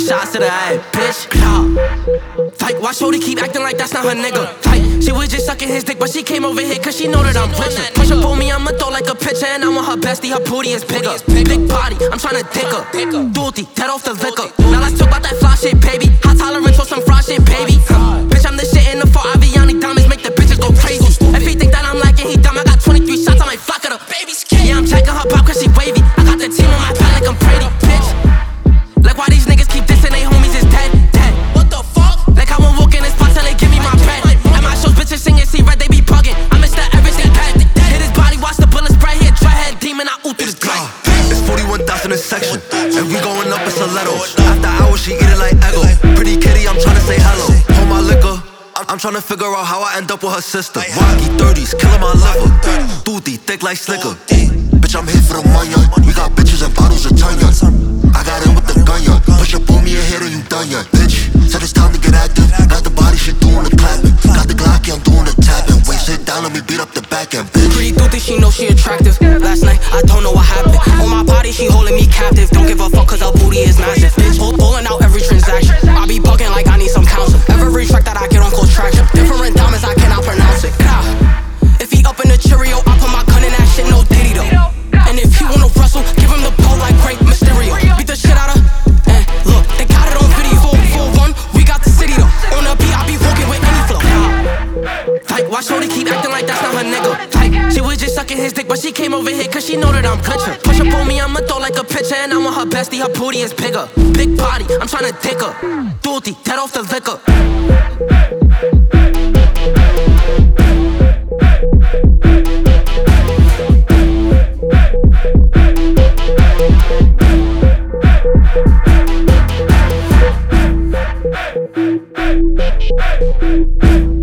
shots to the head, bitch. Like, why shorty keep acting like that's not her nigga? Like, she was just sucking his dick, but she came over here cause she know that I'm richer. Push up on me, I'ma throw like a pitcher, and I'm on her bestie, her booty is bigger. Big body, I'm tryna dick her. Duty, dead off the liquor. Now let's talk about that fly shit, baby. High tolerance for some fry shit, baby. Bitch, I'm the shit in the 4 Aviani diamonds, make the bitches go crazy. If he think that I'm lacking, he dumb. I got 23 shots, I might flock at her. Yeah, I'm checking her pop cause she wavy. I got the team on my back like I'm Brady, bitch. Like why these niggas keep dissing, they homies is dead. What the fuck? Like I won't walk in this spot till they give me my bread. At my shows, bitches singing, see red, they be bugging. I miss that everything pet. Hit his body, watch the bullets spray. Here, dreadhead demon, I ooh through this grind. It's 41,000 in section, and we going up in stilettos. After hours, she eat it like Eggo. Pretty kitty, I'm tryna say hello. Hold my liquor, I'm tryna figure out how I end up with her sister. Rocky 30s, killing my liver. Duty, thick like Slicker. Bitch, I'm here for the money. We got bitches and bottles of Tanya. I got in with the gun, yeah. Push up on me and hit her, you done, yeah. Bitch, said it's time to get active. Got the body, shit doing the clapping. Got the Glocky, I'm doing the tapping. Wait, sit down, let me beat up the back end, bitch. Pretty duty, she know she attractive. Last night, I don't know what happened. On my body, she holding me captive. Don't give a fuck cause her booty is massive. Bitch, pulling out every transaction. I be bugging like I need some counsel. Every track that I get on close traction. Different diamonds, I cannot pronounce it. If he up in the Cheerio, I put my gun in that shit, no Diddy though. And if he wanna wrestle, give him the pole like Great Mysterio. Beat the shit out of, look, they got it on video. 441, we got the city though. On the beat, I be walking with any flow. Like, why shorty keep acting like that's not her nigga? Like, she was just sucking his dick, but she came over here cause she know that I'm richer. Push up on me, I'ma throw like a pitcher, and I'm on her bestie, her booty is bigger. Big body, I'm tryna dick her. Duty, dead off the liquor. We'll be right back.